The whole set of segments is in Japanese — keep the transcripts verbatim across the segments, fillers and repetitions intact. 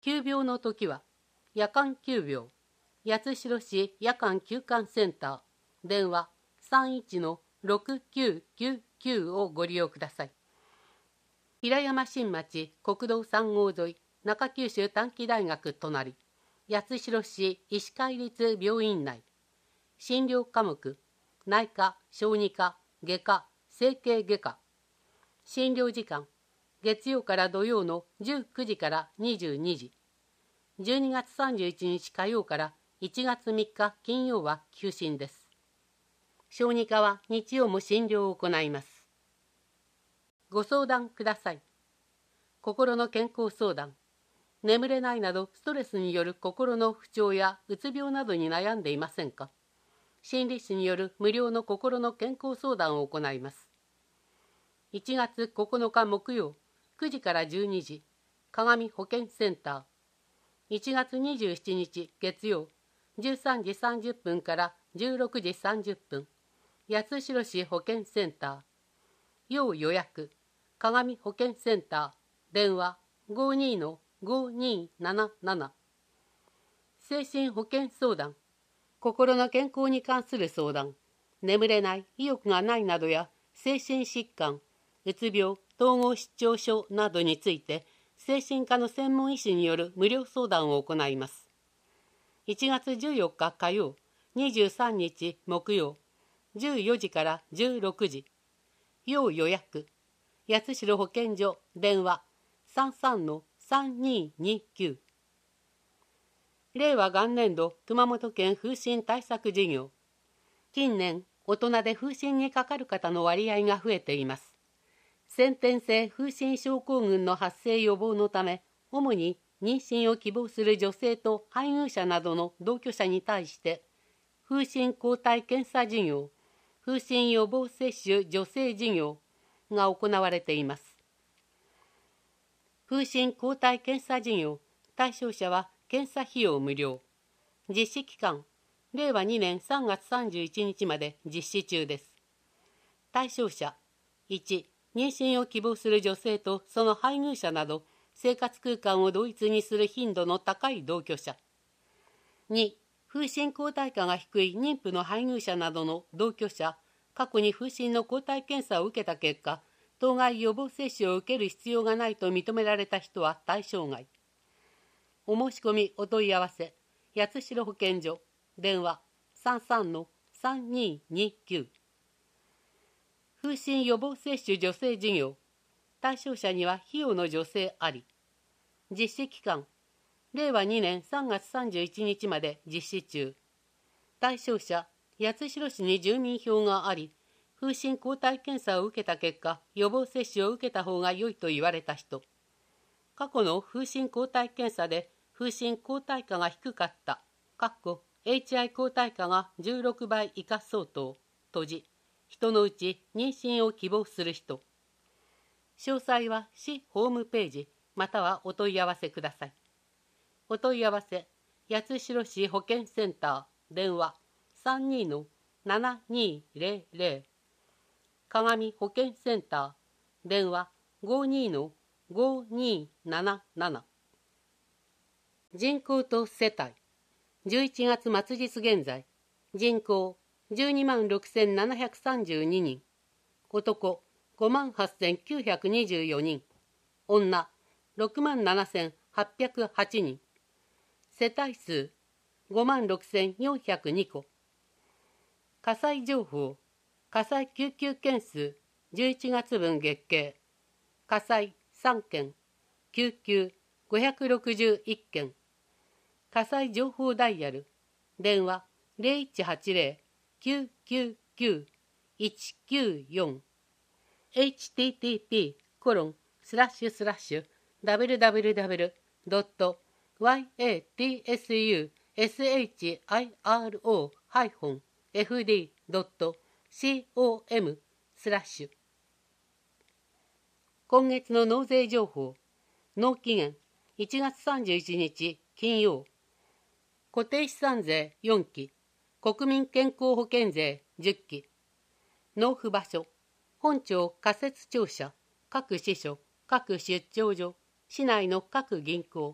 急病の時は、夜間急病、八代市夜間急患センター、電話 さんいちのろくきゅうきゅうきゅう をご利用ください。平山新町国道さん号沿い、中九州短期大学隣、八代市医師会立病院内。診療科目、内科、小児科、外科、整形外科。診療時間、月曜から土曜のじゅうくじからにじゅうにじ。じゅうにがつさんじゅういちにち火曜からいちがつみっか金曜は休診です。小児科は日曜も診療を行います。ご相談ください。心の健康相談。眠れないなどストレスによる心の不調やうつ病などに悩んでいませんか？心理師による無料の心の健康相談を行います。いちがつここのか木曜、くじからじゅうにじ、鏡保健センター。いちがつにじゅうしちにち月曜、じゅうさんじさんじゅっぷんからじゅうろくじさんじゅっぷん、八代市保健センター。要予約、鏡保健センター、電話 ごにのごにーなななな。精神保健相談、心の健康に関する相談、眠れない、意欲がないなどや精神疾患、うつ病、統合失調症などについて精神科の専門医師による無料相談を行います。いちがつじゅうよっか火曜、にじゅうさんにち木曜、じゅうよじからじゅうろくじ。要予約、八代保健所、電話 さんさんのさんにーにーきゅう。令和元年度熊本県風疹対策事業。近年、大人で風疹にかかる方の割合が増えています。先天性風疹症候群の発生予防のため、主に妊娠を希望する女性と配偶者などの同居者に対して、風疹抗体検査事業、風疹予防接種助成事業が行われています。風疹抗体検査事業、対象者は検査費用無料。実施期間、れいわにねんさんがつさんじゅういちにちまで実施中です。対象者、いち、妊娠を希望する女性とその配偶者など、生活空間を同一にする頻度の高い同居者。に、風疹抗体価が低い妊婦の配偶者などの同居者、過去に風疹の抗体検査を受けた結果、当該予防接種を受ける必要がないと認められた人は対象外。お申し込みお問い合わせ、八代保健所、電話 さんさんのさんにーにーきゅう。風疹予防接種助成事業、対象者には費用の助成あり。実施期間、れいわにねんさんがつさんじゅういちにちまで実施中。対象者、八代市に住民票があり、風疹抗体検査を受けた結果、予防接種を受けた方が良いと言われた人。過去の風疹抗体検査で風疹抗体価が低かった、エイチアイ 抗体価がじゅうろくばい以下相当、閉じ、人のうち妊娠を希望する人。詳細は市ホームページまたはお問い合わせください。お問い合わせ、八代市保健センター、電話 さんにーのななにーぜろぜろ。鏡保健センター、電話 ごにーのごにーなななな。人口と世帯、じゅういちがつ末日現在、人口じゅうにまんろくせんななひゃくさんじゅうににん、男ごまんはっせんきゅうひゃくにじゅうよにん、女ろくまんななせんはっぴゃくはちにん、世帯数ごまんろくせんよんひゃくにこ。火災情報、火災救急件数じゅういちがつぶん月経、火災さんけん、救急ごひゃくろくじゅういっけん、火災情報ダイヤル、電話 ゼロいちはちゼロ きゅうきゅうきゅう いちきゅうよん、エイチティーティーピー コロンスラッシュスラッシュ ダブリュダブリュダブリュ ドット ワイエーティーエスユーエスエイチアイアールオー ハイフン エフディー ドット コム スラッシュ。今月の納税情報、納期限いちがつさんじゅういちにち金曜、固定資産税よんき、国民健康保険税じゅっき、納付場所、本庁仮設庁舎、各支所、各出張所、市内の各銀行、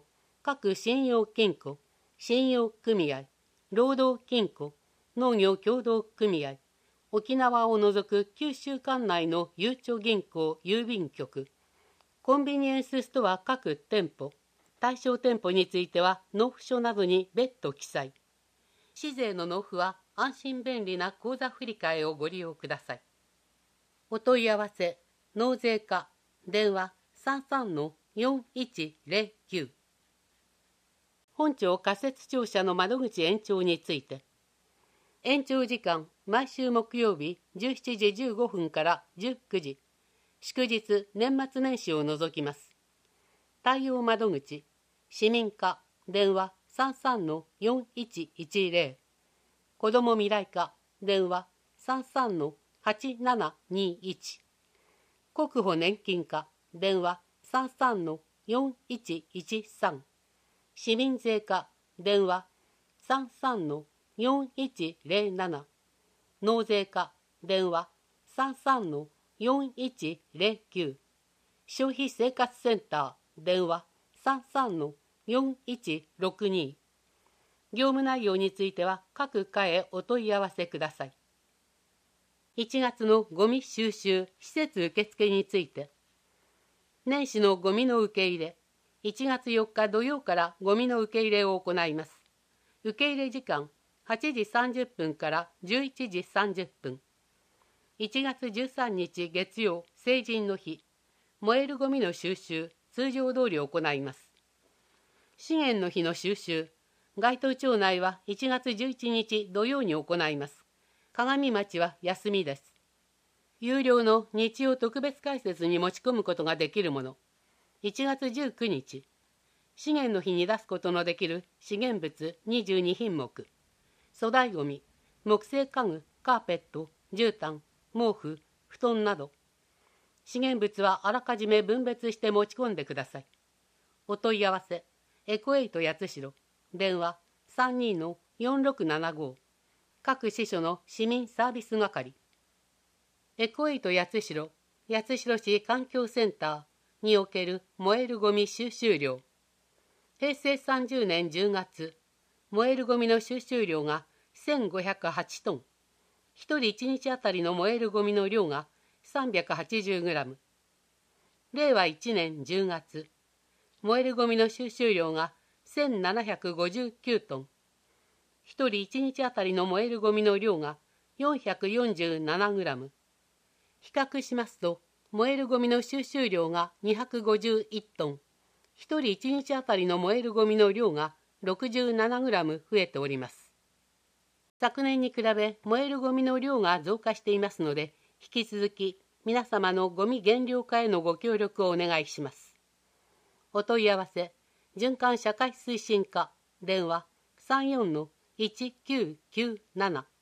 各信用金庫、信用組合、労働金庫、農業協同組合、沖縄を除く九州管内のゆうちょ銀行郵便局、コンビニエンスストア各店舗、対象店舗については納付書などに別途記載。市税の納付は安心便利な口座振替をご利用ください。お問い合わせ、納税課、電話 さんさんのよんいちゼロきゅう。本庁仮設庁舎の窓口延長について、延長時間、毎週木曜日じゅうしちじじゅうごふんからじゅうくじ、祝日、年末年始を除きます。対応窓口、市民課、電話 さんさんのよんいちいちゼロ、子ども未来課、電話 さんさんのはちななにいち、国保年金課、電話 さんさんのよんいちいちさん、市民税課、電話 さんさんのよんいちゼロなな、納税課、電話 さんさんのよんいちゼロきゅう、消費生活センター、電話 さんさんのよんいちろくに。業務内容については各課へお問い合わせください。いちがつのゴミ収集施設受付について、年始のゴミの受け入れ、いちがつよっか土曜からゴミの受け入れを行います。受け入れ時間、はちじさんじゅっぷんからじゅういちじさんじゅっぷん。いちがつじゅうさんにち月曜、成人の日、燃えるゴミの収集、通常通り行います。資源の日の収集、該当町内はいちがつじゅういちにち土曜に行います。鏡町は休みです。有料の日曜特別解説に持ち込むことができるもの、いちがつじゅうくにち、資源の日に出すことのできる資源物にじゅうにひんもく、粗大ごみ、木製家具、カーペット、絨毯、毛布、布団など、資源物はあらかじめ分別して持ち込んでください。お問い合わせ、エコエイト八代、電話 さんにーのよんろくななご、各支所の市民サービス係。エコエイト八代、八代市環境センターにおける燃えるゴミ収集量。へいせいさんじゅうねんじゅうがつ、燃えるゴミの収集量がせんごひゃくはちトン、ひとりいちにちあたりの燃えるゴミの量がさんびゃくはちじゅうグラム。れいわいちねんじゅうがつ、燃えるゴミの収集量がせんななひゃくごじゅうきゅうトン、ひとりいちにちあたりの燃えるゴミの量がよんひゃくよんじゅうななグラム。比較しますと、燃えるゴミの収集量がにひゃくごじゅういちトン、ひとりいちにちあたりの燃えるゴミの量がろくじゅうななグラム増えております。昨年に比べ燃えるゴミの量が増加していますので、引き続き皆様のゴミ減量化へのご協力をお願いします。お問い合わせ、循環社会推進課、電話 さんよんのいちきゅうきゅうなな。